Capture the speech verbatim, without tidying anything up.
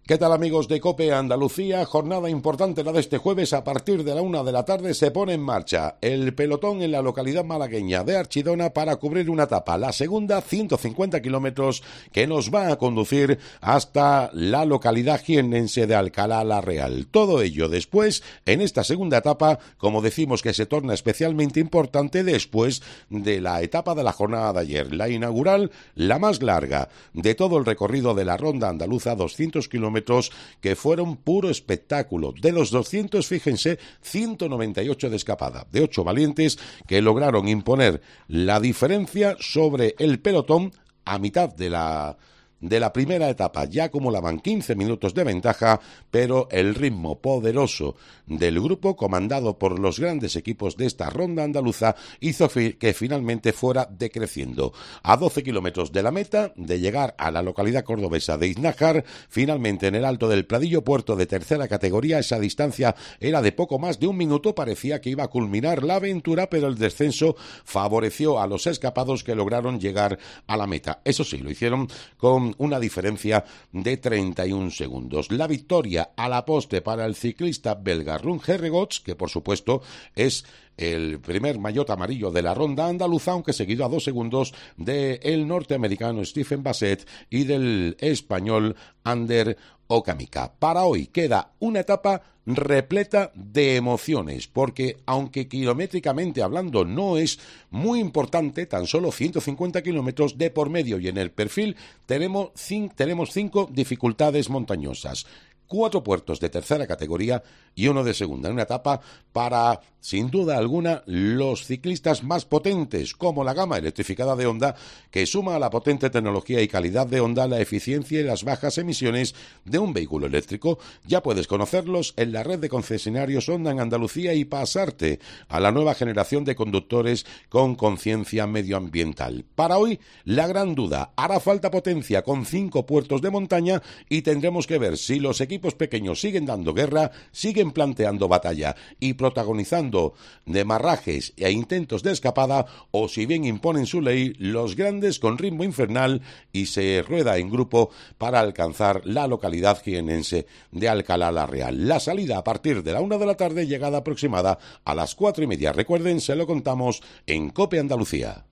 ¿Qué tal, amigos de COPE Andalucía? Jornada importante la de este jueves. A partir de la una de la tarde se pone en marcha el pelotón en la localidad malagueña de Archidona para cubrir una etapa, la segunda, ciento cincuenta kilómetros, que nos va a conducir hasta la localidad jiennense de Alcalá la Real. Todo ello después, en esta segunda etapa, como decimos, que se torna especialmente importante después de la etapa de la jornada de ayer, la inaugural, la más larga de todo el recorrido de la ronda andaluza, doscientos kilómetros, que fueron puro espectáculo. De los doscientos, fíjense, ciento noventa y ocho de escapada, de ocho valientes que lograron imponer la diferencia sobre el pelotón a mitad de la de la primera etapa. Ya acumulaban quince minutos de ventaja, pero el ritmo poderoso del grupo, comandado por los grandes equipos de esta ronda andaluza, hizo fi- que finalmente fuera decreciendo. A doce kilómetros de la meta, de llegar a la localidad cordobesa de Iznájar, finalmente en el Alto del Pradillo, puerto de tercera categoría, esa distancia era de poco más de un minuto. Parecía que iba a culminar la aventura, pero el descenso favoreció a los escapados, que lograron llegar a la meta. Eso sí, lo hicieron con una diferencia de treinta y un segundos. La victoria a la poste para el ciclista belga Rune Herregots, que por supuesto es el primer maillot amarillo de la ronda andaluza, aunque seguido a dos segundos del norteamericano Stephen Bassett y del español Ander Okamika. Para hoy queda una etapa repleta de emociones, porque aunque kilométricamente hablando no es muy importante, tan solo ciento cincuenta kilómetros de por medio, y en el perfil tenemos, cin- tenemos cinco dificultades montañosas, cuatro puertos de tercera categoría y uno de segunda. Una etapa para, sin duda alguna, los ciclistas más potentes, como la gama electrificada de Honda, que suma a la potente tecnología y calidad de Honda la eficiencia y las bajas emisiones de un vehículo eléctrico. Ya puedes conocerlos en la red de concesionarios Honda en Andalucía y pasarte a la nueva generación de conductores con conciencia medioambiental. Para hoy, la gran duda: hará falta potencia con cinco puertos de montaña, y tendremos que ver si los equipos pequeños siguen dando guerra, siguen planteando batalla y protagonizando demarrajes e intentos de escapada, o si bien imponen su ley los grandes con ritmo infernal y se rueda en grupo para alcanzar la localidad jiennense de Alcalá la Real. La salida a partir de la una de la tarde, llegada aproximada a las cuatro y media. Recuerden, se lo contamos en COPE Andalucía.